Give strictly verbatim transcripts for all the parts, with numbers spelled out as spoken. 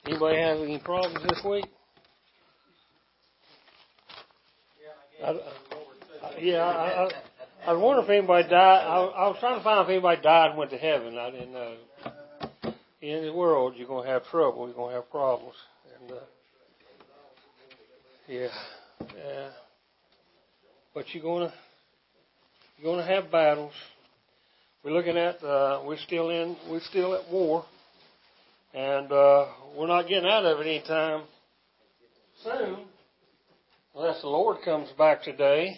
Anybody have any problems this week? I, I, yeah, I, I, I was wondering if anybody died. I, I was trying to find if anybody died and went to heaven. I didn't know. In the world, you're going to have trouble. You're going to have problems. And uh, yeah, yeah. But you're going to you're going to have battles. We're looking at. Uh, we're still in. We're still at war, and uh, we're not getting out of it anytime soon, unless the Lord comes back today,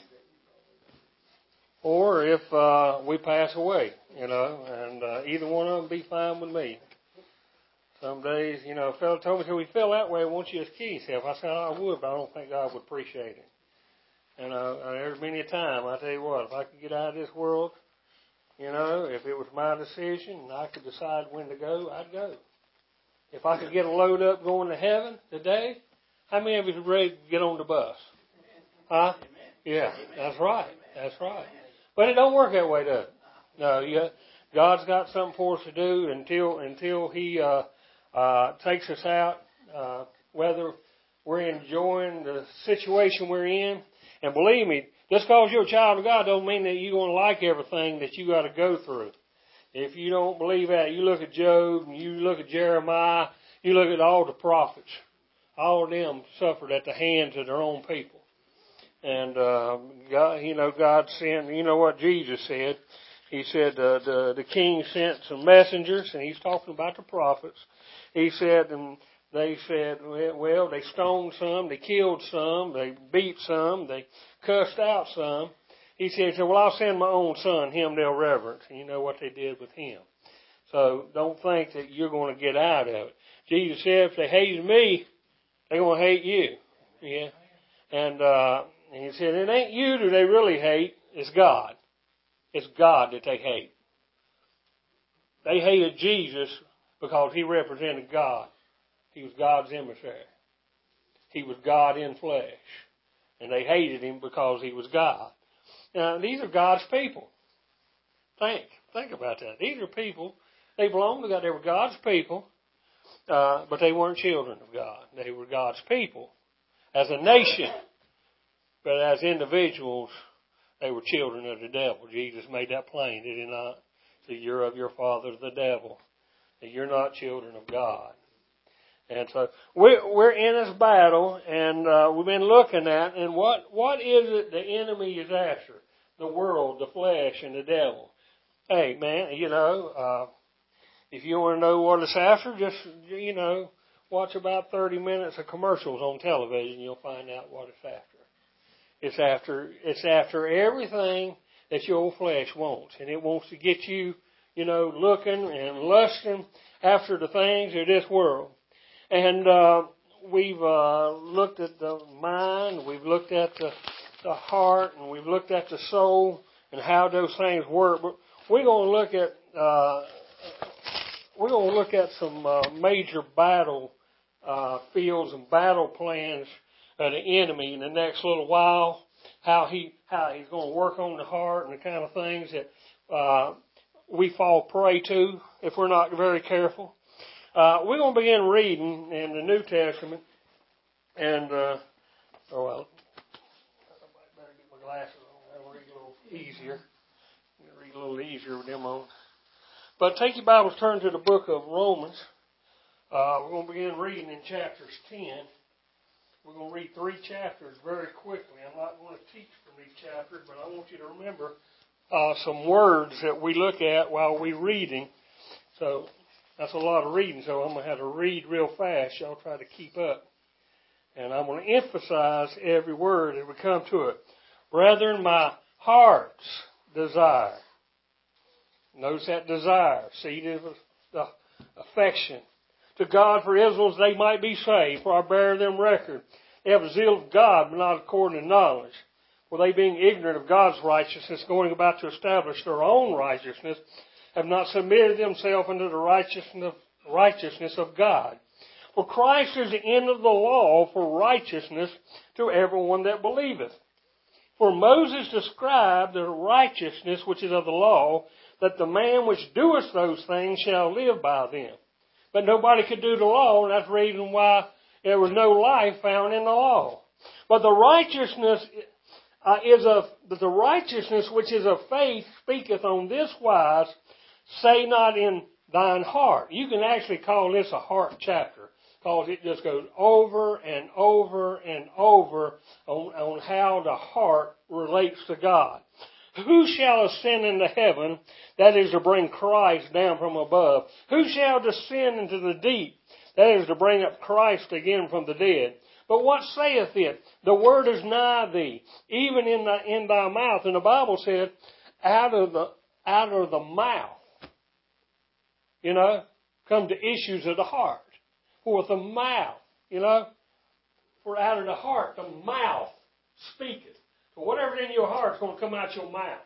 or if uh, we pass away. You know, and uh, either one of them be fine with me. Some days, you know, a fellow told me, so he felt that way, I want you to kill yourself. I said, I would, but I don't think God would appreciate it. And uh, there's many a time, I tell you what, if I could get out of this world, you know, if it was my decision and I could decide when to go, I'd go. If I could get a load up going to heaven today, how many of you are ready to get on the bus? Huh? Yeah, that's right. That's right. But it don't work that way, does it? No, you, God's got something for us to do until until He uh, uh, takes us out, uh, whether we're enjoying the situation we're in. And believe me, just because you're a child of God don't mean that you're going to like everything that you got to go through. If you don't believe that, you look at Job, and you look at Jeremiah, you look at all the prophets. All of them suffered at the hands of their own people. And, uh, God, you know, God sent, you know what Jesus said. He said uh, the, the king sent some messengers, and he's talking about the prophets. He said, and they said, well, they stoned some, they killed some, they beat some, they cussed out some. He said, well, I'll send my own son, him they'll reverence. And you know what they did with him. So don't think that you're going to get out of it. Jesus said, if they hated me, they're going to hate you. Yeah. And, uh, and he said, it ain't you that they really hate, it's God. It's God that they hate. They hated Jesus because he represented God. He was God's emissary. He was God in flesh. And they hated him because he was God. Now, these are God's people. Think. Think about that. These are people, they belong to God. They were God's people, uh, but they weren't children of God. They were God's people as a nation. But as individuals, they were children of the devil. Jesus made that plain, did he not? So you're of your father, the devil. And you're not children of God. And so we're, we're in this battle, and uh, we've been looking at, and what, what is it the enemy is after? The world, the flesh, and the devil. Hey, man, you know, uh, if you want to know what it's after, just, you know, watch about thirty minutes of commercials on television. You'll find out what it's after. It's after, it's after everything that your old flesh wants. And it wants to get you, you know, looking and lusting after the things of this world. And uh, we've uh, looked at the mind, we've looked at the, the heart, and we've looked at the soul and how those things work. But we're going to look at uh, we're going to look at some uh, major battle uh, fields and battle plans of the enemy in the next little while. How he how he's going to work on the heart and the kind of things that uh, we fall prey to if we're not very careful. Uh, we're going to begin reading in the New Testament, and, uh, oh, well, I better get my glasses on. I'll read a little easier. I'll read a little easier with them on. But take your Bibles, turn to the book of Romans. Uh, we're going to begin reading in chapters ten. We're going to read three chapters very quickly. I'm not going to teach from these chapters, but I want you to remember uh, some words that we look at while we're reading. So that's a lot of reading, so I'm going to have to read real fast. Y'all try to keep up. And I'm going to emphasize every word as we come to it. Brethren, my heart's desire. Notice that desire. See, it was the affection to God for Israel's they might be saved, for I bear them record. They have a zeal of God, but not according to knowledge. For they being ignorant of God's righteousness, going about to establish their own righteousness, have not submitted themselves unto the righteousness righteousness of God. For Christ is the end of the law for righteousness to everyone that believeth. For Moses described the righteousness which is of the law, that the man which doeth those things shall live by them. but nobody could do the law, and that's the reason why there was no life found in the law. But the righteousness uh, is of the righteousness which is of faith speaketh on this wise, say not in thine heart. You can actually call this a heart chapter, because it just goes over and over and over on, on how the heart relates to God. Who shall ascend into heaven, that is to bring Christ down from above? Who shall descend into the deep, that is to bring up Christ again from the dead? But what saith it? The word is nigh thee, even in thy, in thy mouth. And the Bible said, out of the, out of the mouth, you know, come the issues of the heart. For with the mouth, you know, for out of the heart, the mouth speaketh. So whatever's in your heart is going to come out your mouth.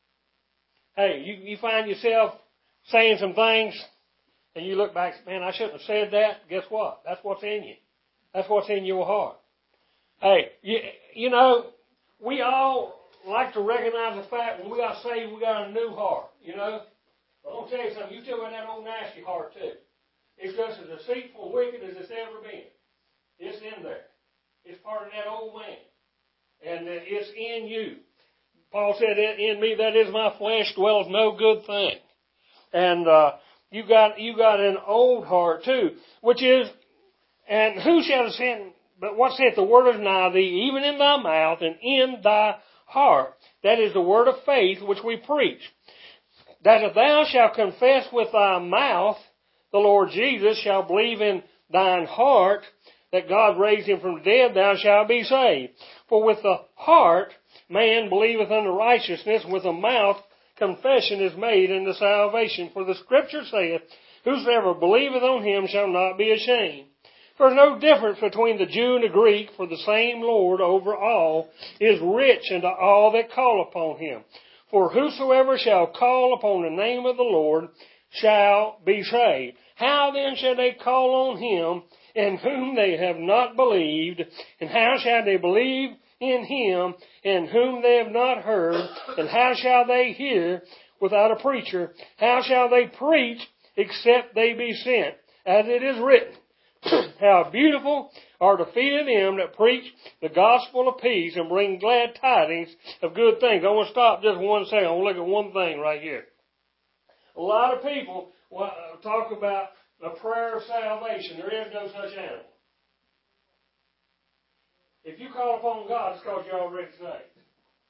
Hey, you, you find yourself saying some things, and you look back, man, I shouldn't have said that. Guess what? That's what's in you. That's what's in your heart. Hey, you, you know, we all like to recognize the fact when we got saved, we got a new heart, you know. But I'm going to tell you something. You still got that old nasty heart, too. It's just as deceitful and wicked as it's ever been. It's in there. It's part of that old man. And it's in you. Paul said, in me, that is my flesh, dwells no good thing. And uh, you got you got an old heart, too, which is, and who shall ascend, but what saith the word is nigh thee, even in thy mouth and in thy heart. That is the word of faith which we preach. That if thou shalt confess with thy mouth the Lord Jesus, shall believe in thine heart that God raised him from the dead, thou shalt be saved. For with the heart man believeth unto righteousness, with the mouth confession is made unto salvation. For the Scripture saith, whosoever believeth on him shall not be ashamed. For there is no difference between the Jew and the Greek, for the same Lord over all is rich unto all that call upon him. For whosoever shall call upon the name of the Lord shall be saved. How then shall they call on him in whom they have not believed? And how shall they believe in him in whom they have not heard? And how shall they hear without a preacher? How shall they preach except they be sent? As it is written, how beautiful are the feet of them that preach the gospel of peace and bring glad tidings of good things. I want to stop just one second. I want to look at one thing right here. A lot of people talk about the prayer of salvation. There is no such animal. If you call upon God, it's because you're already saved.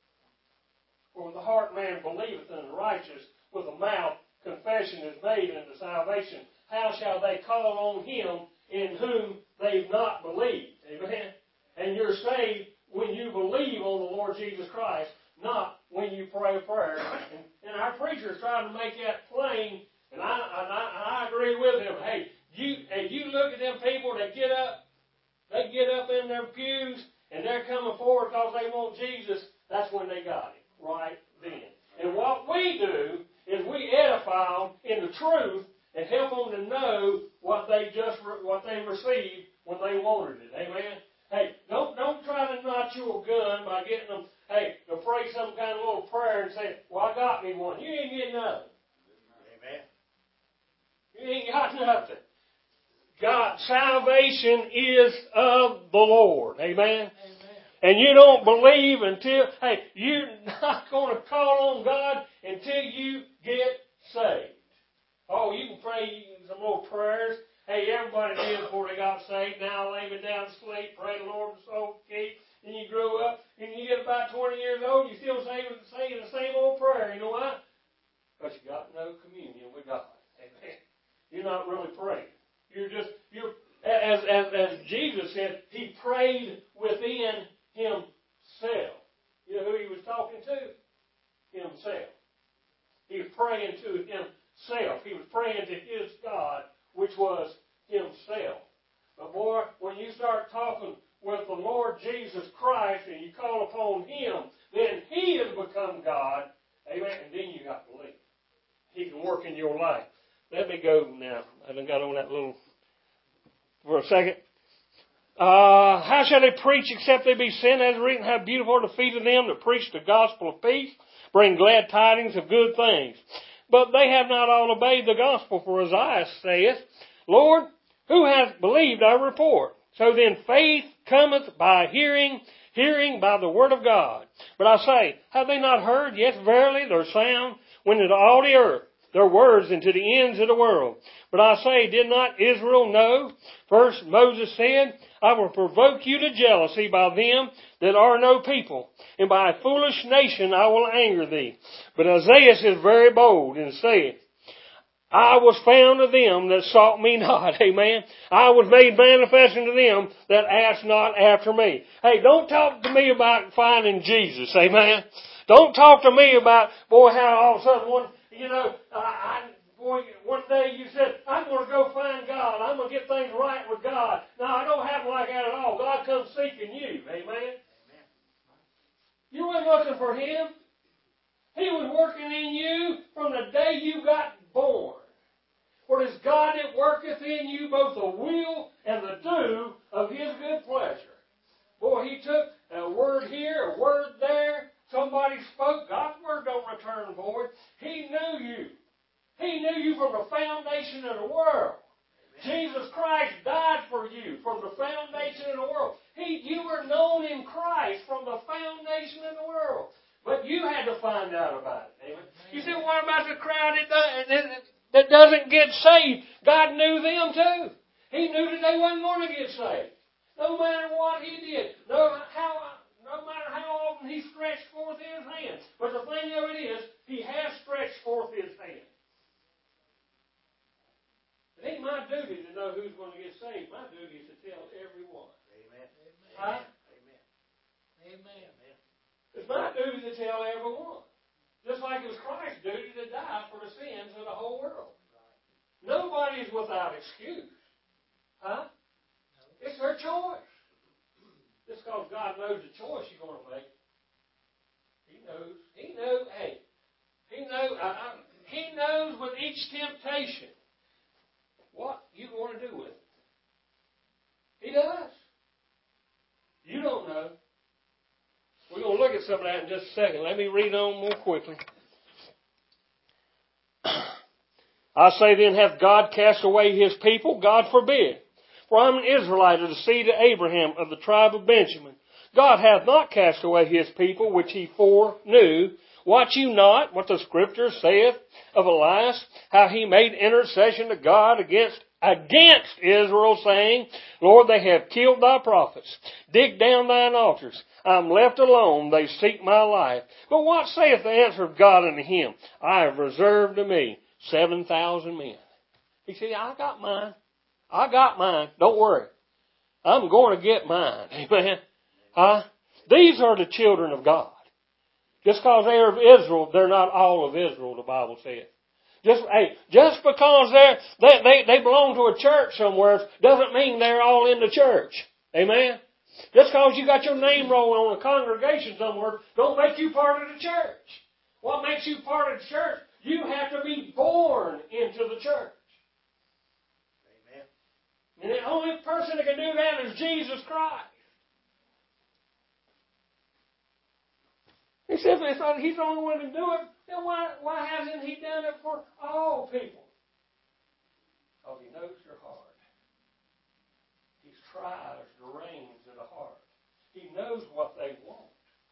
For with the heart man believeth in the righteous, with the mouth confession is made unto salvation. How shall they call on him in whom they've not believed? Amen? And you're saved when you believe on the Lord Jesus Christ, not when you pray a prayer. And, and our preacher is trying to make that plain, and I, and I, and I agree with him. Hey, you, hey, you look at them people that get up, they get up in their pews, and they're coming forward because they want Jesus. That's when they got it, right then. And what we do is we edify them in the truth and help them to know what they just what they received when they wanted it. Amen. Hey, don't don't try to notch your gun by getting them. Hey, to pray some kind of little prayer and say, "Well, I got me one." You ain't getting nothing. Amen. You ain't got nothing. God, salvation is of the Lord. Amen. Amen. And you don't believe until, hey, you're not going to call on God until you get saved. Oh, you can pray some little prayers. Hey, everybody did before they got saved. Now lay me down to sleep. Pray the Lord the soul keep. And you grow up, and you get about twenty years old, you still saying the same old prayer. You know why? Because you got no communion with God. Amen. You're not really praying. You're just, you're, as, as, as Jesus said, he prayed within himself. You know who he was talking to? Himself. He was praying to himself. He was praying to his God, which was himself. But boy, when you start talking with the Lord Jesus Christ and you call upon him, then he has become God. Amen. And then you got to believe. He can work in your life. Let me go now. I done got on that little for a second. Uh, how shall they preach except they be sent? As written, how beautiful are the feet of them that preach the gospel of peace, bring glad tidings of good things. But they have not all obeyed the gospel. For Isaiah saith, Lord, who hath believed our report? So then faith cometh by hearing, hearing by the word of God. But I say, have they not heard? Yes, verily, their sound went into all the earth, their words into the ends of the world. But I say, did not Israel know? First Moses said, I will provoke you to jealousy by them that are no people, and by a foolish nation I will anger thee. But Isaiah is very bold and saith, I was found of them that sought me not. Amen. I was made manifest unto them that asked not after me. Hey, don't talk to me about finding Jesus. Amen. Don't talk to me about, boy, how all of a sudden one, you know, I, I boy, one day you said, I'm going to go find God. I'm going to get things right with God. No, I don't happen like that at all. God comes seeking you. Amen. Amen. You weren't looking for Him. He was working in you from the day you got born. For it is God that worketh in you both the will and the do of His good pleasure. Boy, He took a word here, a word there. Somebody spoke. God's word don't return void. He knew you. He knew you from the foundation of the world. Amen. Jesus Christ died for you from the foundation of the world. He, you were known in Christ from the foundation of the world. But you had to find out about it. Amen. You say, what about the crowd that, does, that doesn't get saved? God knew them too. He knew that they wasn't going to get saved. No matter what He did. No, how, no matter how often He stretched forth His hand. But the thing of it is, He has stretched forth His hand. It ain't my duty to know who's going to get saved. My duty is to tell everyone. Amen. Right? Amen. Amen. It's my duty to tell everyone. Just like it was Christ's duty to die for the sins of the whole world. Nobody is without excuse. Huh? It's their choice. Just because God knows the choice you're going to make. He knows. He knows. Hey, He knows. Uh, he knows with each temptation what you're going to do with it. He does. You don't know. We're going to look at some of that in just a second. Let me read on more quickly. I say then, hath God cast away His people? God forbid. For I am an Israelite of the seed of Abraham, of the tribe of Benjamin. God hath not cast away His people, which He foreknew. Watch you not what the Scripture saith of Elias, how he made intercession to God against against Israel, saying, Lord, they have killed thy prophets. Dig down thine altars. I am left alone. They seek my life. But what saith the answer of God unto him? I have reserved to me seven thousand men. He said, I got mine. I got mine. Don't worry. I'm going to get mine. Amen. Huh? These are the children of God. Just because they're of Israel, they're not all of Israel, the Bible says. Just, hey, just because they're, they, they, they belong to a church somewhere doesn't mean they're all in the church. Amen? Just because you got your name rolling on a congregation somewhere don't make you part of the church. What makes you part of the church? You have to be born into the church. Amen. And the only person that can do that is Jesus Christ. He said, if He's the only one to do it, then why, why hasn't He done it for all people? Because He knows your heart. He tries the reins of the heart. He knows what they want.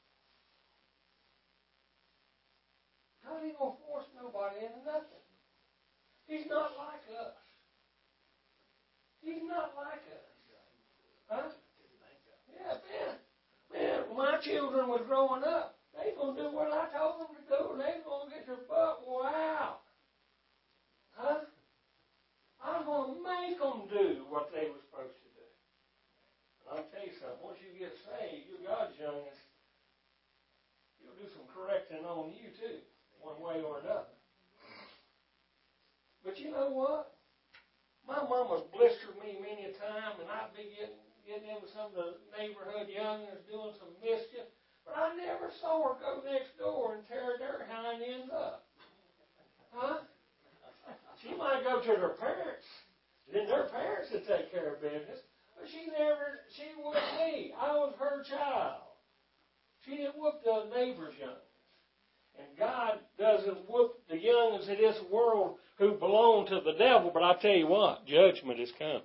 How is He going to force nobody into nothing? He's not like us. He's not like us. Huh? Yeah, man. Man, when my children was growing up, they going to do what I told them to do, and they going to get their butt wore out. Huh? I'm going to make them do what they were supposed to do. And I'll tell you something. Once you get saved, you're God's youngest. He'll do some correcting on you, too, one way or another. But you know what? My mama's blistered me many a time, and I'd be getting, getting in with some of the neighborhood youngins doing some mischief. But I never saw her go next door and tear their hind ends up. Huh? She might go to their parents. Then their parents would take care of business. But she never, she whooped me. I was her child. She didn't whoop the neighbor's youngins. And God doesn't whoop the young'uns of this world who belong to the devil, but I tell you what, judgment is coming.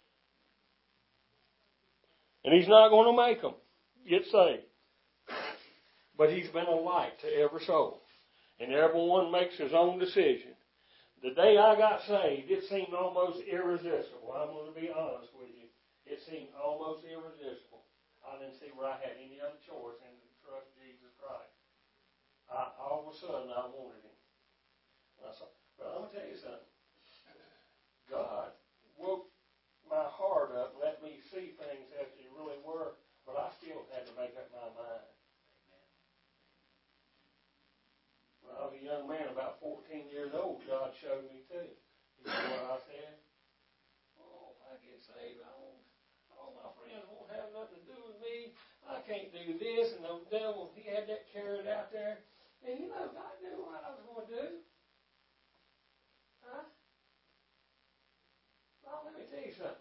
And He's not going to make them get saved. But He's been a light to every soul. And everyone makes his own decision. The day I got saved, it seemed almost irresistible. I'm going to be honest with you. It seemed almost irresistible. I didn't see where I had any other choice than to trust Jesus Christ. I, all of a sudden, I wanted Him. And I said, but I'm going to tell you something. God woke my heart up and let me see things as they really were, but I still had to make up my mind. When I was a young man, about fourteen years old, God showed me too. You know what I said? Oh, if I get saved, I won't, all my friends won't have nothing to do with me. I can't do this, and the devil, he had that carrot out there. And you know, God knew what I was going to do. Huh? Well, let me tell you something.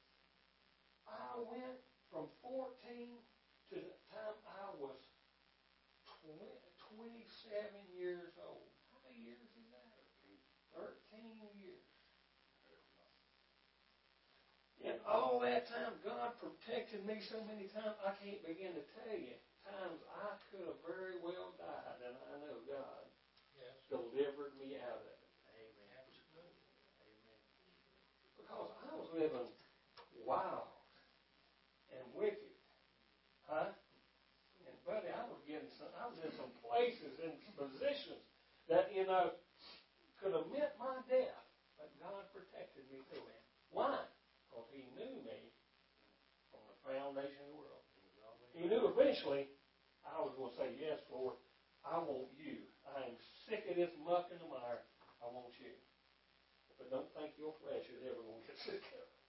I went from fourteen to the time I was twenty-seven years old. How many years is that? thirteen years. In all that time, God protected me so many times, I can't begin to tell you. Times I could have very well died, and I know God yes. delivered me out of it. Amen. Amen. Because I was living wild and wicked. Huh? And buddy, I was getting some, I was in some places and positions that, you know, could have meant my death. But God protected me through it. Why? Because He knew me from the foundation of the world. He knew eventually I was going to say, yes, Lord, I want you. I am sick of this muck in the mire. I want you. But don't think your flesh is ever going to get sick of it.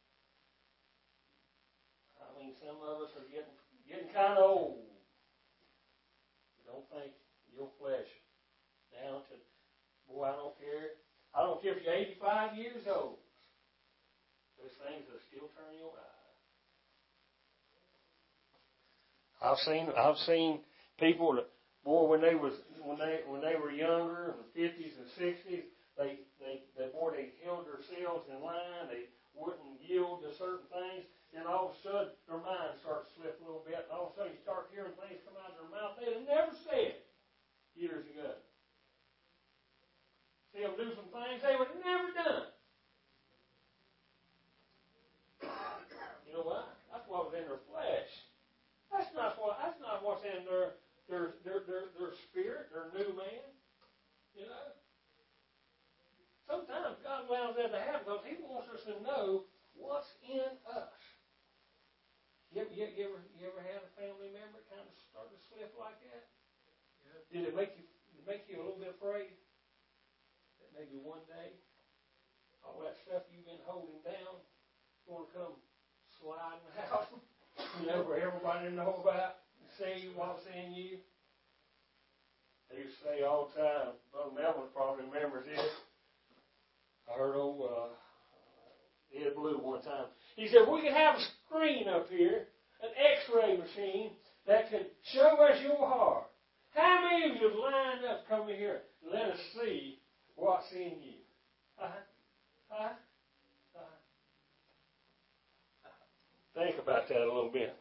I mean, some of us are getting getting kind of old. Don't think your flesh down to, boy, I don't care. I don't care if you're eighty-five years old. Those things will still turn your eye. I've seen I've seen people that, boy, when they was when they when they were younger, in the fifties and sixties, they they, they boy they held themselves in line. They wouldn't yield to certain things. And all of a sudden, their mind starts to slip a little bit. And all of a sudden, you start hearing things come out of their mouth they had never said years ago. See them do some things they would have never done. You know why? That's what was in their flesh. That's not what. That's not what's in their their their their, their spirit, their new man. You know. Sometimes God allows that to happen because He wants us to know what's in us. You ever, you, ever, you ever had a family member kind of start to slip like that? Yeah. Did it make you did it make you a little bit afraid that maybe one day all that stuff you've been holding down is going to come sliding out, you know, for everybody to know about and see what's in you? They used to say all the time, Brother Melvin probably remembers this. I heard old uh, Ed Blue one time. He said, we could have a screen up here, an x-ray machine, that could show us your heart. How many of you have lined up come in here and let us see what's in you? Huh? Huh? Huh? Think about that a little bit.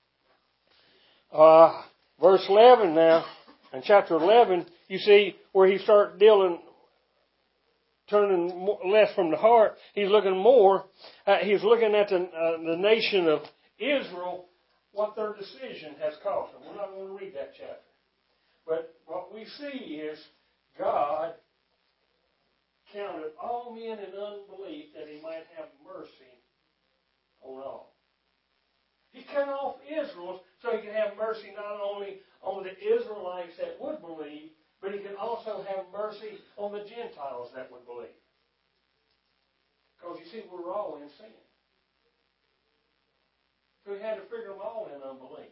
Uh, verse eleven now, in chapter eleven, you see where he starts dealing turning less from the heart. He's looking more. Uh, he's looking at the, uh, the nation of Israel, what their decision has cost them. We're not going to read that chapter. But what we see is God counted all men in unbelief that He might have mercy on all. He cut off Israel so He could have mercy not only on the Israelites that would believe, but He can also have mercy on the Gentiles that would believe. Because you see, we're all in sin. So He had to figure them all in unbelief.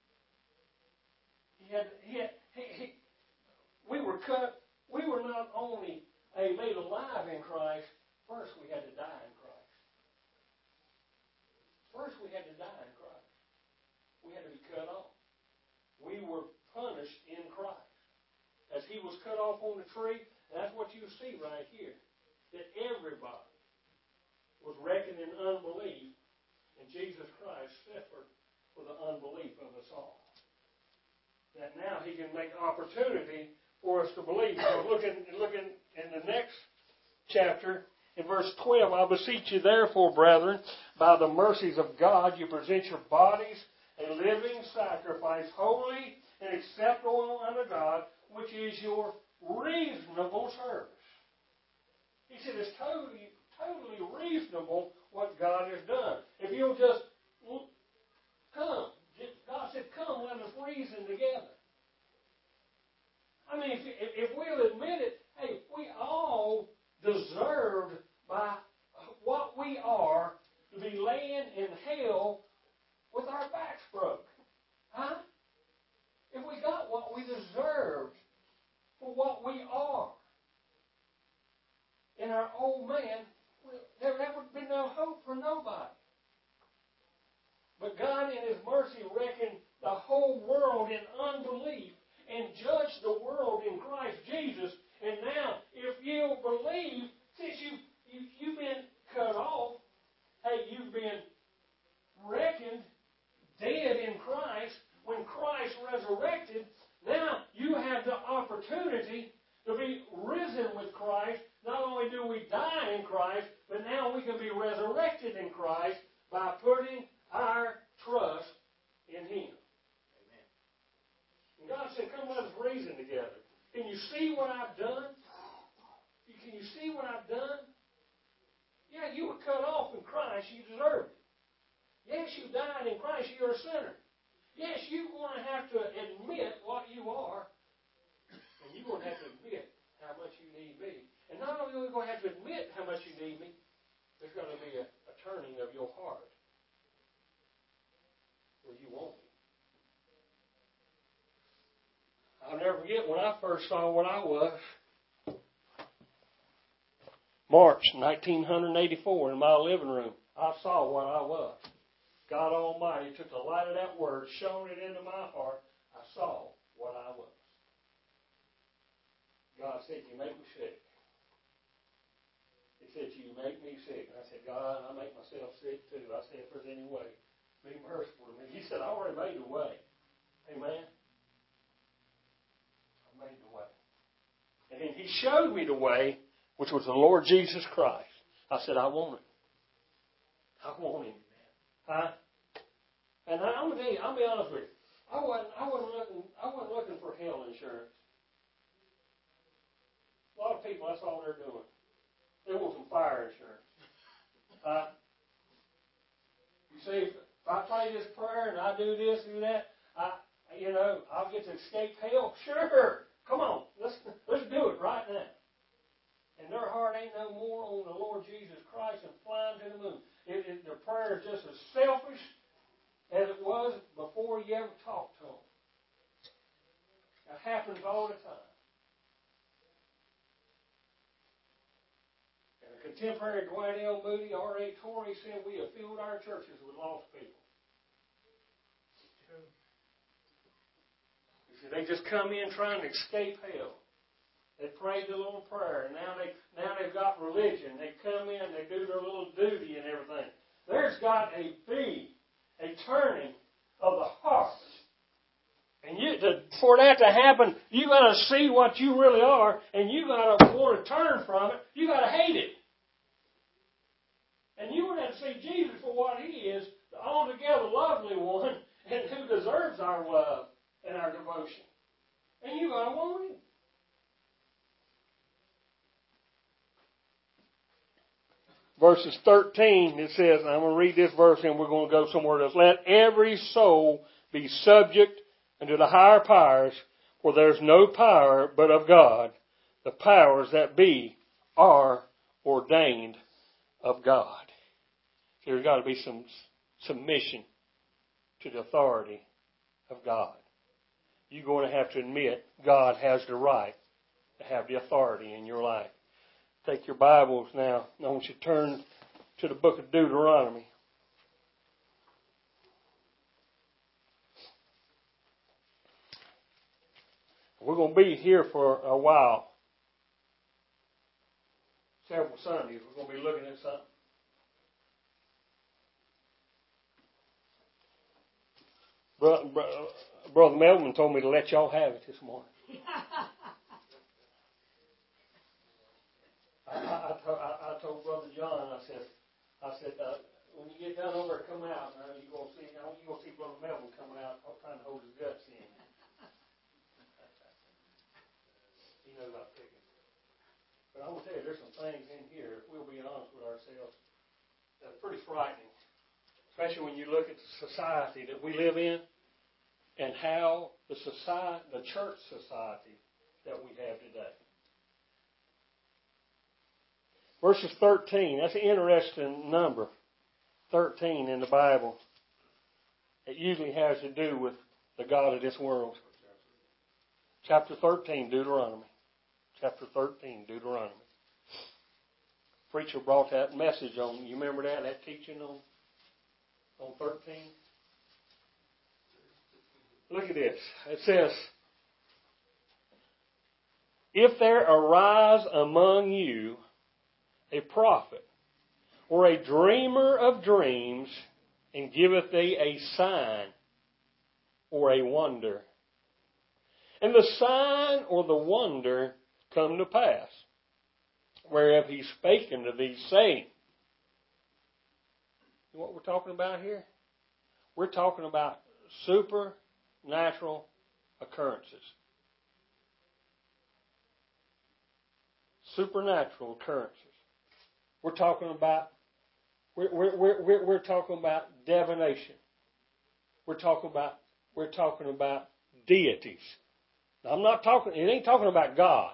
He had, he had, he, he, we were cut, we were not only a, made alive in Christ, first we had to die in Christ. First we had to die in Christ. We had to be cut off. We were punished in Christ. As He was cut off on the tree. And that's what you see right here. That everybody was reckoned in unbelief, and Jesus Christ suffered for the unbelief of us all. That now He can make opportunity for us to believe. So looking, looking in the next chapter, in verse twelve, I beseech you therefore, brethren, by the mercies of God, you present your bodies a living sacrifice, holy and acceptable unto God, which is your reasonable service. He said it's totally, totally reasonable what God has done. If you'll just come. God said, come, let us reason together. I mean, if, if we'll admit it, hey, we all deserved by what we are to be laying in hell with our backs broke. Huh? If we got what we deserved for what we are in our old man, there, there would be no hope for nobody. But God in His mercy reckoned the whole world in unbelief and judged the world in Christ Jesus. And now, if you believe, since you, you, you've been cut off, hey, you've been reckoned dead in Christ, when Christ resurrected, now you have the opportunity to be risen with Christ. Not only do we die in Christ, but now we can be resurrected in Christ by putting our trust in Him. Amen. And God said, come let us reason together. Can you see what I've done? Can you see what I've done? Yeah, you were cut off in Christ. You deserved it. Yes, you died in Christ. You're a sinner. Yes, you're going to have to admit what you are. And you're going to have to admit how much you need me. And not only are you going to have to admit how much you need me, there's going to be a, a turning of your heart where you want me. I'll never forget when I first saw what I was. March nineteen eighty-four in my living room, I saw what I was. God Almighty took the light of that word, shone it into my heart. I saw what I was. God said, you make me sick. He said, you make me sick. And I said, God, I make myself sick too. I said, if there's any way, be merciful to me. He said, I already made the way. Amen. I made the way. And then He showed me the way, which was the Lord Jesus Christ. I said, I want it. I want Him. Huh? And I'm gonna tell you, I'll be honest with you. I wasn't, I wasn't looking, I wasn't looking for hell insurance. A lot of people, that's all they're doing. They want some fire insurance. Uh, you see, if I pray this prayer and I do this, do that, I, you know, I'll get to escape hell. Sure, come on, let's let's do it right now. And their heart ain't no more on the Lord Jesus Christ and flying to the moon. It, it, their prayer is just as selfish as it was before you ever talked to them. It happens all the time. And a contemporary Dwight L. Moody, R A Torrey, said we have filled our churches with lost people. He said they just come in trying to escape hell. They prayed the little prayer, and now they now they've got religion. They come in, they do their little duty and everything. There's got to be a turning of the heart, and you to, for that to happen, you got to see what you really are, and you got to want to turn from it. You got to hate it, and you want to see Jesus for what He is, the altogether lovely one, and who deserves our love and our devotion. And you got to want Him. Verses thirteen, it says, and I'm going to read this verse and we're going to go somewhere else. Let every soul be subject unto the higher powers, for there's no power but of God. The powers that be are ordained of God. So there's got to be some submission to the authority of God. You're going to have to admit God has the right to have the authority in your life. Take your Bibles now. I want you to turn to the book of Deuteronomy. We're going to be here for a while. Several Sundays. We're going to be looking at something. Brother, Brother Melvin told me to let y'all have it this morning. I, I, I, I told Brother John, I said, I said, uh, when you get done over there, come out. Now you're gonna see, now you're gonna see Brother Melvin coming out, trying to hold his guts in. He knows I'm picking. But I'm gonna tell you, there's some things in here, if we'll be honest with ourselves, that's pretty frightening. Especially when you look at the society that we live in, and how the society, the church society that we have today. Verses thirteen, that's an interesting number, thirteen in the Bible. It usually has to do with the God of this world. Chapter thirteen, Deuteronomy. Chapter thirteen, Deuteronomy. Preacher brought that message on, you remember that, that teaching on, on thirteen? Look at this. It says, if there arise among you a prophet, or a dreamer of dreams, and giveth thee a sign, or a wonder, and the sign or the wonder come to pass, whereof he spake unto thee, saying, you know what we're talking about here? We're talking about supernatural occurrences. Supernatural occurrences. We're talking about we're, we're, we're, we're talking about divination. We're talking about we're talking about deities. Now, I'm not talking. It ain't talking about God,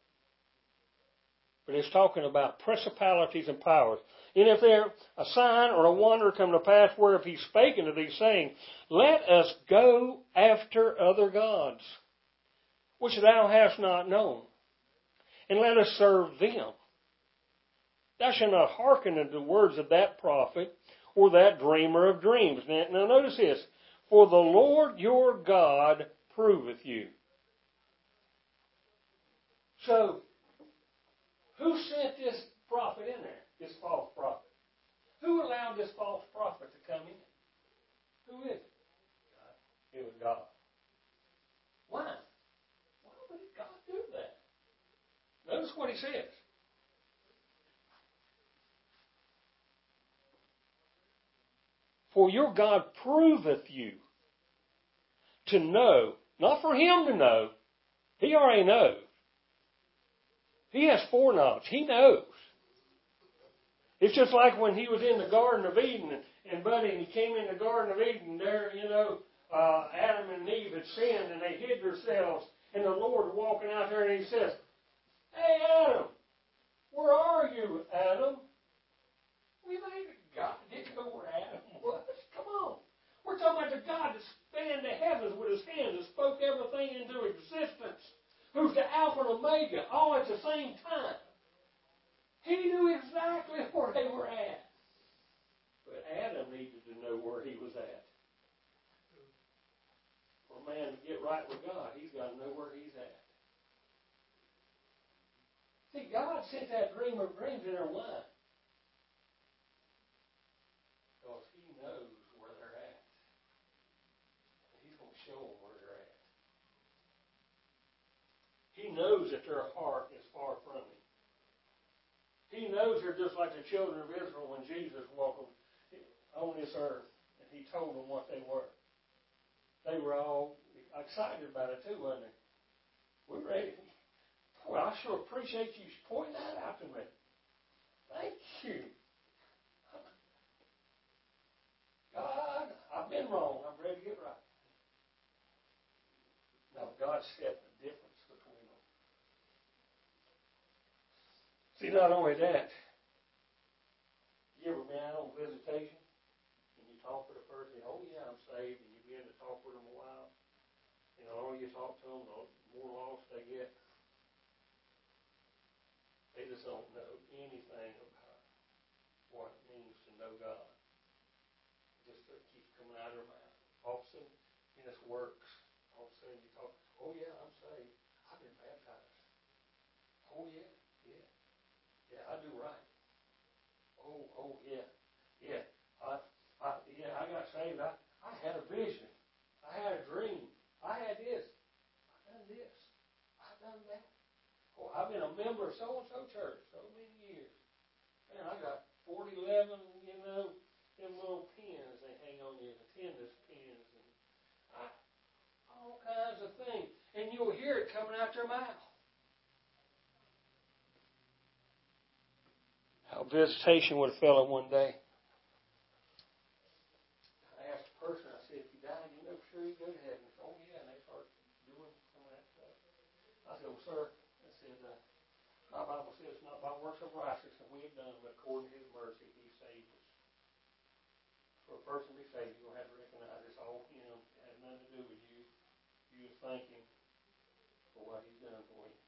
but it's talking about principalities and powers. And if there a sign or a wonder come to pass, whereof he spake unto thee, saying, let us go after other gods, which thou hast not known, and let us serve them. Thou shalt not hearken unto the words of that prophet or that dreamer of dreams. Now, now notice this. For the Lord your God proveth you. So, who sent this prophet in there? This false prophet. Who allowed this false prophet to come in? Who is it? God. It was God. Why? Why would God do that? Notice what he says. For your God proveth you to know, not for him to know. He already knows. He has foreknowledge. He knows. It's just like when he was in the Garden of Eden, and, and Buddy, and he came in the Garden of Eden, there, you know, uh, Adam and Eve had sinned, and they hid themselves, and the Lord walking out there, and he says, hey, Adam, where are you, Adam? We made God didn't know where Adam was. Come on. We're talking about the God that spanned the heavens with his hands and spoke everything into existence, who's the Alpha and Omega, all at the same time. He knew exactly where they were at. But Adam needed to know where he was at. For a man to get right with God, he's got to know where he's at. See, God sent that dream of dreams in their mind. Because he knows where they're at. And he's going to show them where they're at. He knows that their heart is far from him. He knows they're just like the children of Israel when Jesus walked on this earth, and he told them what they were. They were all excited about it too, weren't they? We're ready. Well, I sure appreciate you pointing that out to me. Thank you. God, I've been wrong. I'm ready to get right. Now, God set the difference between them. See, not only that, you ever been out on visitation and you talk with a person, oh yeah, I'm saved, and you begin to talk with them a while, and the longer you talk to them, the more lost they get. They just don't know anything about what it means to know God. It just it keeps coming out of their mouth. All of a sudden, and this works. All of a sudden you talk, oh yeah, I'm saved. Oh, yeah, yeah. Yeah, I do right. Oh, oh, yeah, yeah. I, I, yeah, I got saved. I, I had a vision. I had a dream. I had this. I've done this. I've done that. Oh, I've been a member of so-and-so church so many years. Man, I got forty eleven, you know, them little pins they hang on your attendance pins. And I, all kinds of things. And you'll hear it coming out their mouth. How visitation with a fellow one day. I asked a person, I said, if you died, you know for sure you go to heaven. He said, oh, yeah, and they start doing some of that stuff. I said, well, sir, I said, uh, my Bible says it's not by works of righteousness that we have done, but according to His mercy, He saved us. For a person to be saved, you're going to have to recognize it's all Him. It had nothing to do with you. You just thank Him for what He's done for you.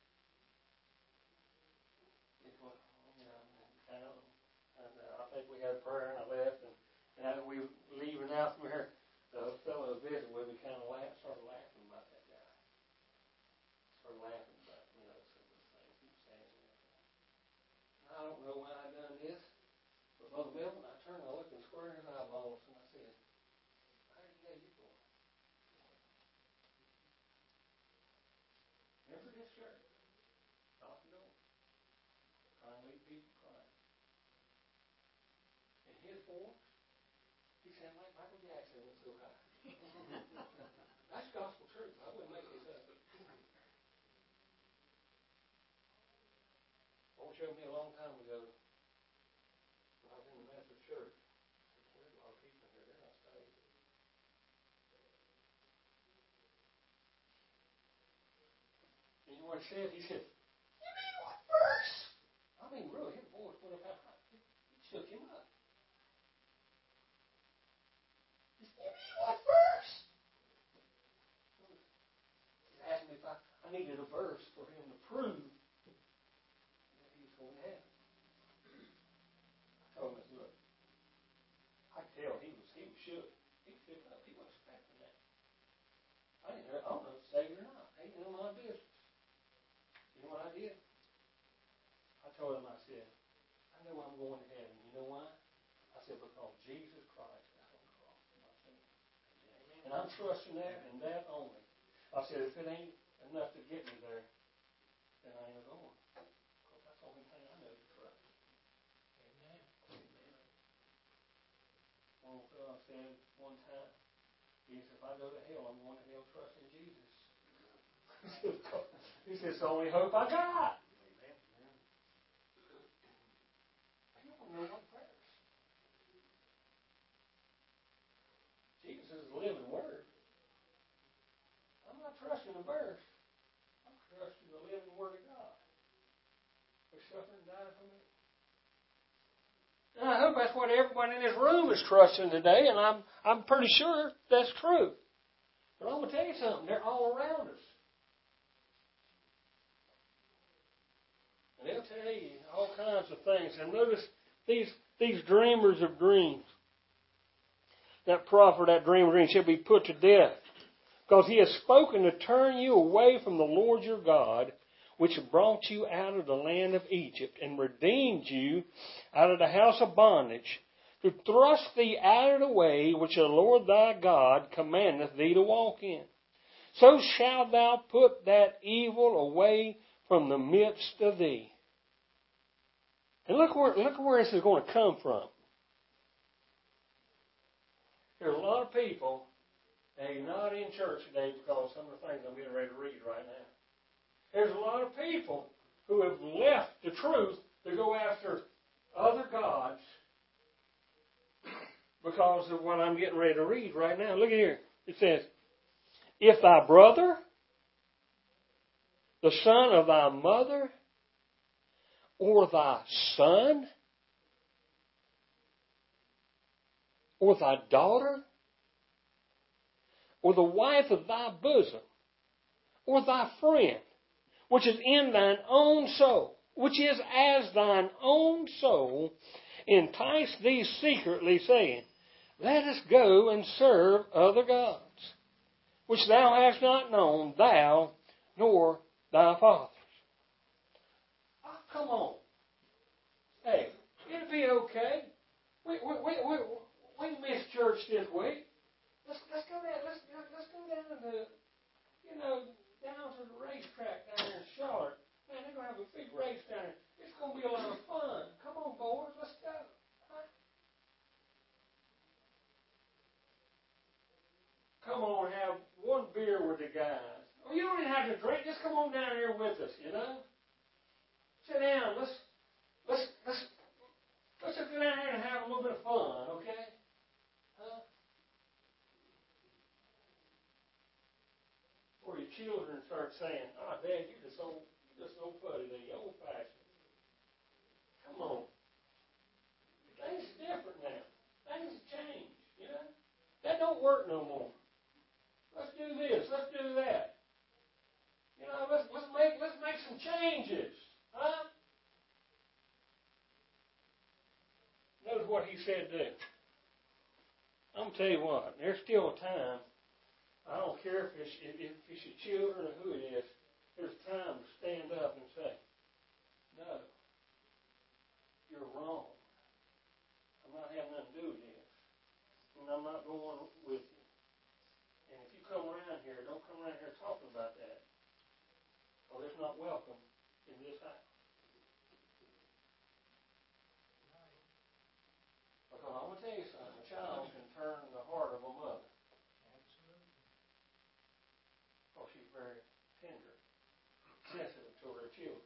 It was, you know, kind of, and uh, I think we had a prayer, and I left, and, and as we were leaving out from here, the fellow visiting with me kind of laughed, started laughing about that guy. Started laughing about, you know, some of the things he was saying. And I don't know why I done this, but Brother Melvin, I turned and I looked him square in his eyeballs, and I said, how do you know you're going? Remember this church? Knock the door. Trying to lead people to Christ. In his forms, he sounded like Michael Jackson went so high. That's gospel truth. I wouldn't make this up. Lord showed me a long time ago when I was in the Methodist church. There's a lot of people in here. They're not saved. And you know what he said? He said, you mean what verse? I mean, really, his voice went up that high. It shook him up. He said, you mean what verse? He asked me if I, I needed a verse for him to prove that he was going to heaven. I told him, look, I could tell he was he was shook. He was shook up. He wasn't expecting that. I didn't know, I don't know if it's saved or not. He didn't know my business. You know what I did? I told him, I said, I know I'm going to heaven. You know why? I said, because Jesus Christ is on the cross for my sin. And I'm trusting that and that only. I said, if it ain't enough to get me there, then I ain't going. Because that's the only thing I know to trust. Amen. Amen. One fellow said one time, he said, if I go to hell, I'm going to hell trusting Jesus. He said, it's the only hope I got. Amen. You don't know what prayers. Jesus is the living word. I'm not trusting a verse. I'm trusting the living word of God. Who suffered and died for me. And I hope that's what everybody in this room is trusting today, and I'm I'm pretty sure that's true. But I'm going to tell you something. They're all around us. And they'll tell you all kinds of things. And notice these these dreamers of dreams. That prophet, that dreamer of dreams, shall be put to death. Because he has spoken to turn you away from the Lord your God, which brought you out of the land of Egypt, and redeemed you out of the house of bondage, to thrust thee out of the way which the Lord thy God commandeth thee to walk in. So shalt thou put that evil away from the midst of thee. And look where, look where this is going to come from. There's a lot of people that are not in church today because of some of the things I'm getting ready to read right now. There's a lot of people who have left the truth to go after other gods because of what I'm getting ready to read right now. Look at here. It says, if thy brother, the son of thy mother, or thy son, or thy daughter, or the wife of thy bosom, or thy friend, which is in thine own soul, which is as thine own soul, entice thee secretly, saying, let us go and serve other gods, which thou hast not known, thou nor thy fathers. Come on. Hey, it'll be okay. We we we we, we missed church this week. Let's let's go down. Let's let's go down to the, you know, down to the racetrack down there in Charlotte. Man, they're gonna have a big race down there. It's gonna be a lot of fun. Come on, boys, let's go. Huh? Come on, have one beer with the guys. Or you don't even have to drink. Just come on down here with us. You know. Sit down. Let's let's let's let's just go down here and have a little bit of fun, okay? Huh? Or your children start saying, "Ah, oh, Dad, you're just so you're just so funny, you old fashioned." Come on. Things are different now. Things have changed, you know. That don't work no more. Let's do this. Let's do that. You know, let's let's make let's make some changes, huh? Notice what he said there. I'm gonna tell you what. There's still a time. I don't care if it's if it's your children or who it is. There's time to stand up and say, "No, you're wrong. I'm not having nothing to do with this, and I'm not going with you. And if you come around here, don't come around here talking about that. Well, it's not welcome in this house." Because I'm going to tell you something. A child can turn the heart of a mother. Absolutely. Because she's very tender, sensitive to her children.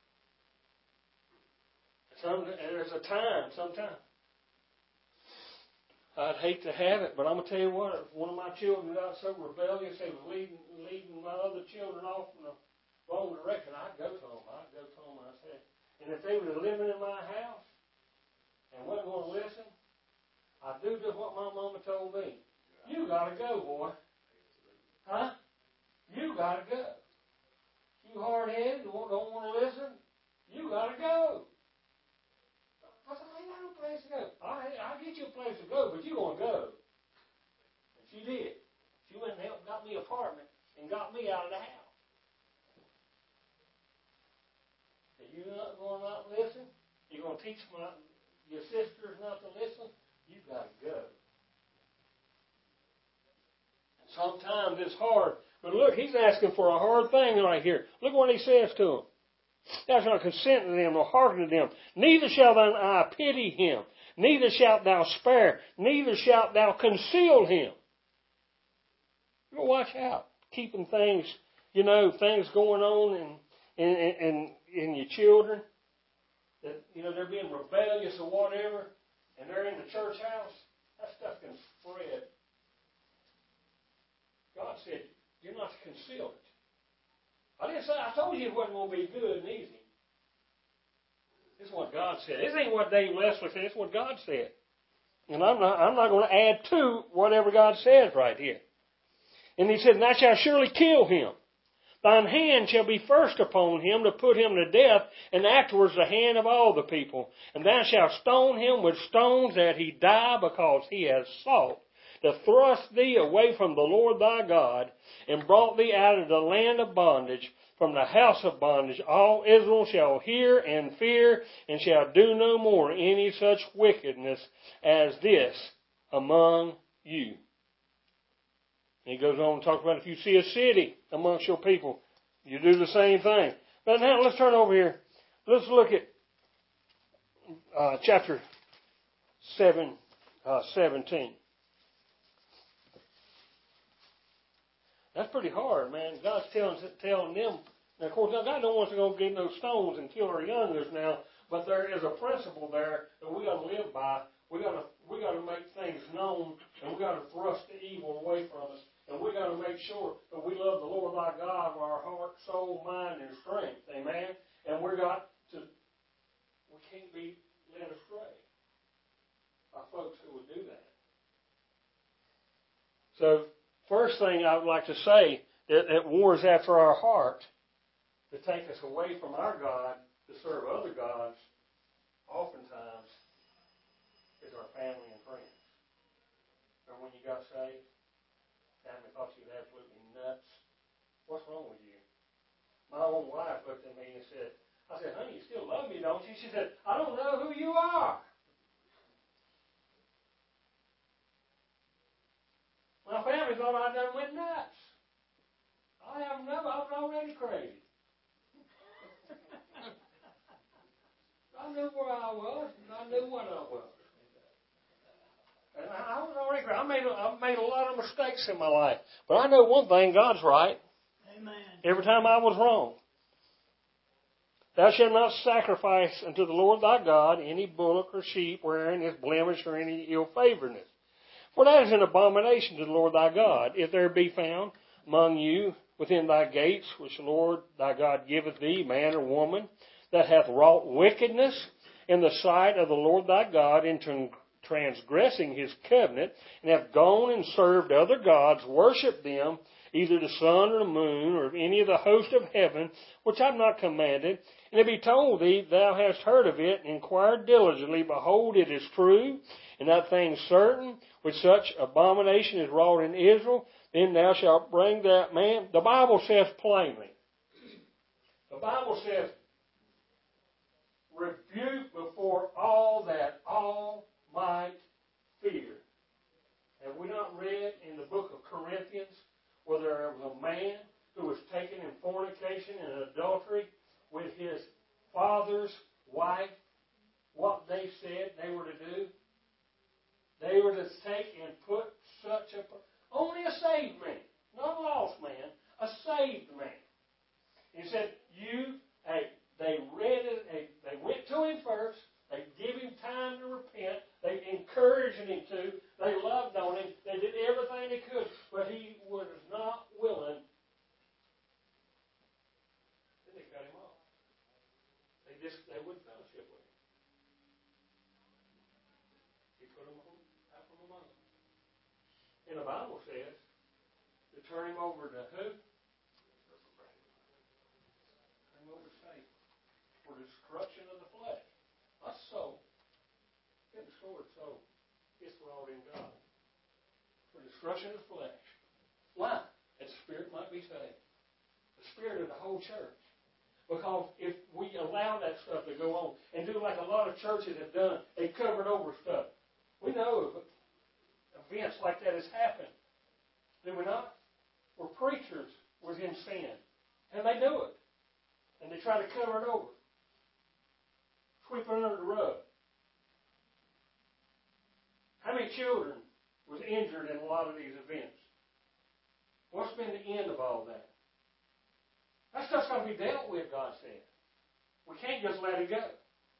Some, there's a time, sometime. I'd hate to have it, but I'm going to tell you what. If one of my children got so rebellious, they was leading, leading my other children off in the wrong direction, I'd go to them. I'd go to them and I said, and if they were living in my house and wasn't going to listen, I'd do just what my mama told me. You got to go, boy. Huh? You got to go. You hard-headed, don't want to listen, you got to go. I said, I ain't got no place to go. All right, I'll get you a place to go, but you're going to go. And she did. She went and helped, got me an apartment and got me out of the house. If you're not going to not listen, you're going to teach my, your sisters not to listen, you've got to go. And sometimes it's hard. But look, he's asking for a hard thing right here. Look what he says to them. Thou shalt not consent to them, nor hearken to them. Neither shalt thine eye pity him. Neither shalt thou spare. Neither shalt thou conceal him. You gotta watch out. Keeping things, you know, things going on in, in, in, in your children. That, you know, they're being rebellious or whatever. And they're in the church house. That stuff can spread. God said, you're not to conceal it. I didn't say, I told you it wasn't going to be good and easy. This is what God said. This ain't what Dave Leslie said. It's what God said. And I'm not, I'm not going to add to whatever God says right here. And he said, thou shalt surely kill him. Thine hand shall be first upon him to put him to death, and afterwards the hand of all the people. And thou shalt stone him with stones that he die, because he has sought to thrust thee away from the Lord thy God, and brought thee out of the land of bondage, from the house of bondage. All Israel shall hear and fear, and shall do no more any such wickedness as this among you. And he goes on to talk about if you see a city amongst your people, you do the same thing. But now let's turn over here. Let's look at uh, chapter seven, uh, seventeen. That's pretty hard, man. God's telling telling them. Now, of course, now God don't want us to go get those stones and kill our youngers now, but there is a principle there that we got to live by. We got to we got to make things known, and we got to thrust the evil away from us. And we got to make sure that we love the Lord thy God with our heart, soul, mind, and strength. Amen? And we got to, we can't be led astray by folks who would do that. So, first thing I would like to say that, that wars after our heart to take us away from our God to serve other gods, oftentimes, is our family and friends. Remember when you got saved? Family thought you were absolutely nuts. What's wrong with you? My own wife looked at me and said, I I said, honey, you still love me, don't you? She said, I don't know who you are. My family thought I done went nuts. I have no, I was already crazy. I knew where I was, and I knew what I was. And I, I was already crazy. I made, a, I made a lot of mistakes in my life. But I know one thing, God's right. Amen. Every time I was wrong. Thou shalt not sacrifice unto the Lord thy God any bullock or sheep wherein is blemish or any ill favoredness. For that is an abomination to the Lord thy God. If there be found among you within thy gates, which the Lord thy God giveth thee, man or woman, that hath wrought wickedness in the sight of the Lord thy God, into transgressing his covenant, and hath gone and served other gods, worshipped them, either the sun or the moon, or any of the host of heaven, which I have not commanded, and it be told thee, thou hast heard of it, and inquired diligently, behold, it is true, and that thing certain, which such abomination is wrought in Israel, then thou shalt bring that man. The Bible says plainly. The Bible says, rebuke before all that all might fear. Have we not read in the book of Corinthians where there was a man who was taken in fornication and adultery with his father's wife? What they said they were to do? They were to take and put such a... Only a saved man, not a lost man, a saved man. He said, you, hey, they read it, they, they went to him first, they gave him time to repent, they encouraged him to, they loved on him, they did everything they could, but he was not willing. Then they cut him off. They just, they wouldn't fellowship with him. He put them out from among them. And the Bible says to turn him over to who? Turn him over to Satan for destruction of the flesh. A soul. Get the sword soul. It's wrought in God. For destruction of the flesh. Why? That the spirit might be saved. The spirit of the whole church. Because if we allow that stuff to go on and do like a lot of churches have done, they covered over stuff. We know of events like that has happened. Do we not? Where preachers was in sin. And they do it. And they try to cover it over. Sweep it under the rug. How many children was injured in a lot of these events? What's been the end of all that? That stuff's got to be dealt with, God said. We can't just let it go.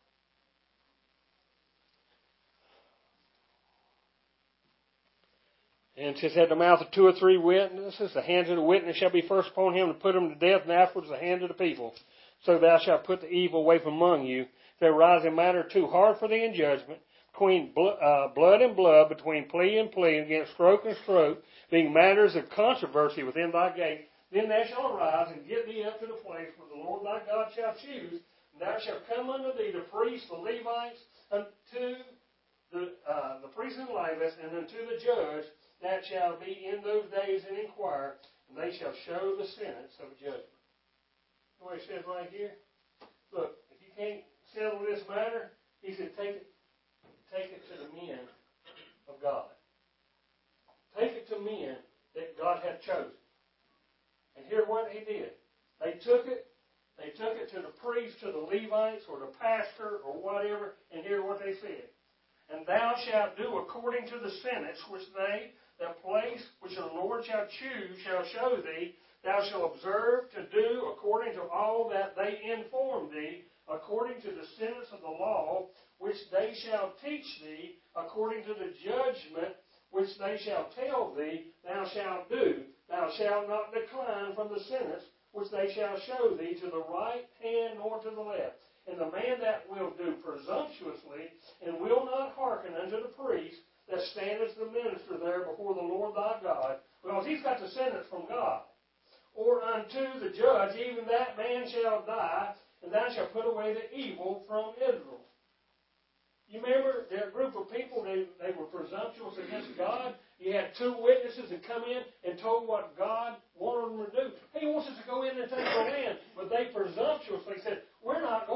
And it says, at the mouth of two or three witnesses, the hands of the witness shall be first upon him to put him to death, and afterwards the hand of the people. So thou shalt put the evil away from among you. If there arise a matter too hard for thee in judgment, between bl- uh, blood and blood, between plea and plea, against stroke and stroke, being matters of controversy within thy gate, then thou shalt arise and get thee up to the place where the Lord thy God shall choose, and thou shalt come unto thee the priests, the Levites, unto the, uh, the priests and Levites, and unto the judge, that shall be in those days and inquire, and they shall show the sentence of judgment. You know what he says right here? Look, if you can't settle this matter, he said, take it, take it to the men of God. Take it to men that God had chosen. And here's what he did. They took it, they took it to the priest, to the Levites, or the pastor, or whatever, and here's what they said. And thou shalt do according to the sentence which they, that place which the Lord shall choose, shall show thee. Thou shalt observe to do according to all that they inform thee, according to the sentence of the law, which they shall teach thee, according to the judgment which they shall tell thee, thou shalt do. Thou shalt not decline from the sentence which they shall show thee to the right hand nor to the left. And the man that will do presumptuously, and will not hearken unto the priest that standeth the minister there before the Lord thy God, because he's got the sentence from God, or unto the judge, even that man shall die, and thou shalt put away the evil from Israel. You remember that group of people, they, they were presumptuous against God. You had two witnesses that come in and told what God wanted them to do. He wants us to go in and take the land, but they presumptuously said, we're not going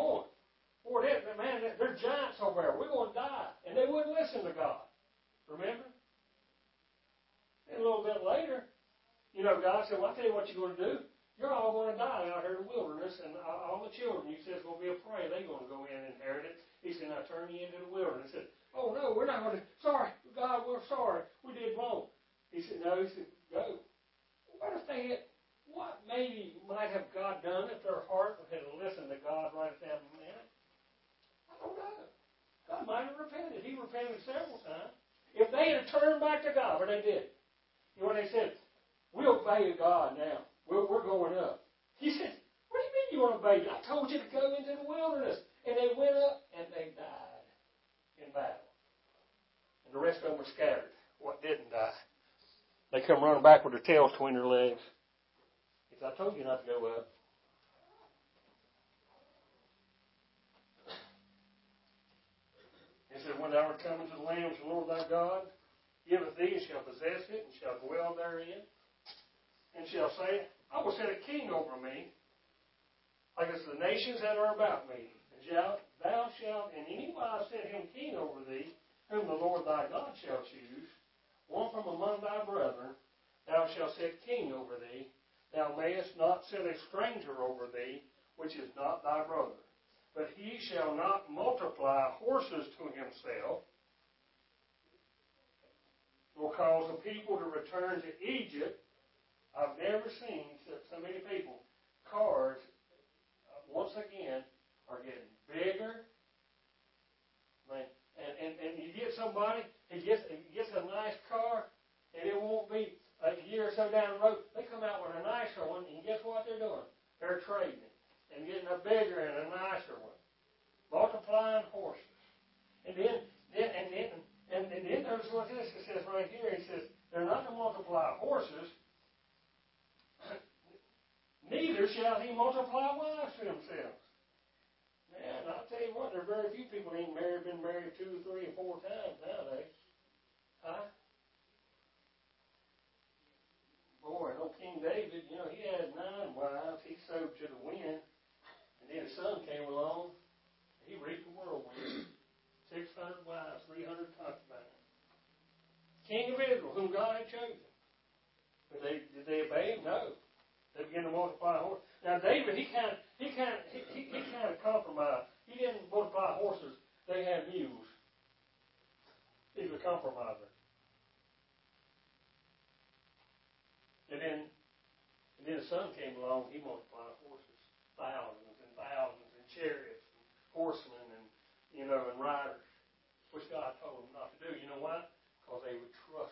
listen to God. Remember? And a little bit later, you know, God said, well, I'll tell you what you're going to do. You're all going to die out here in the wilderness, and all the children, you said, it's going to be a prey. They're going to go in and inherit it. He said, now turn you into the wilderness. He said, oh, no, we're not going to. Sorry, God, we're sorry. We did wrong. He said, no. He said, go. What if they had, what maybe might have God done if their heart had listened to God right at that minute? I don't know. God might have repented. He repented several times. If they had turned back to God, but they did. You know what they said? We obey God now. We're, we're going up. He said, what do you mean you want to obey? I told you to go into the wilderness. And they went up and they died in battle. And the rest of them were scattered. What didn't die? They come running back with their tails between their legs. He said, I told you not to go up. He said, when thou art come into the land which the Lord thy God giveth thee, and shall possess it, and shall dwell therein, and shall say, I will set a king over me, like as the nations that are about me. And shalt, thou shalt in any wise set him king over thee, whom the Lord thy God shall choose, one from among thy brethren, thou shalt set king over thee. Thou mayest not set a stranger over thee, which is not thy brother. But he shall not multiply horses to himself, nor cause the people to return to Egypt. I've never seen so many people. Cars, uh, once again, are getting bigger. Man, and, and, and you get somebody, he gets, he gets a nice car, and it won't be a year or so down the road. They come out with a nicer one, and guess what they're doing? They're trading it and getting a bigger and a nicer one. Multiplying horses. And then, then and then, and, and then notice what this it says right here. He says, they're not to multiply horses, neither shall he multiply wives to themselves. Man, I'll tell you what, there are very few people that ain't married, been married two, three, and four times nowadays. Huh? Boy, old King David, you know, he had nine wives. He sowed to the wind. And then his son came along. He reaped the whirlwind. six hundred wives, three hundred concubines. King of Israel, whom God had chosen. But they, did they obey him? No. They began to multiply horses. Now David, he kind of, he kind of, he, he, he kind of compromised. He didn't multiply horses. They had mules. He was a compromiser. And then, and then the son came along. He multiplied horses, thousands and thousands, and chariots, and horsemen, and you know, and riders, which God told him not to do. You know why? Because they would trust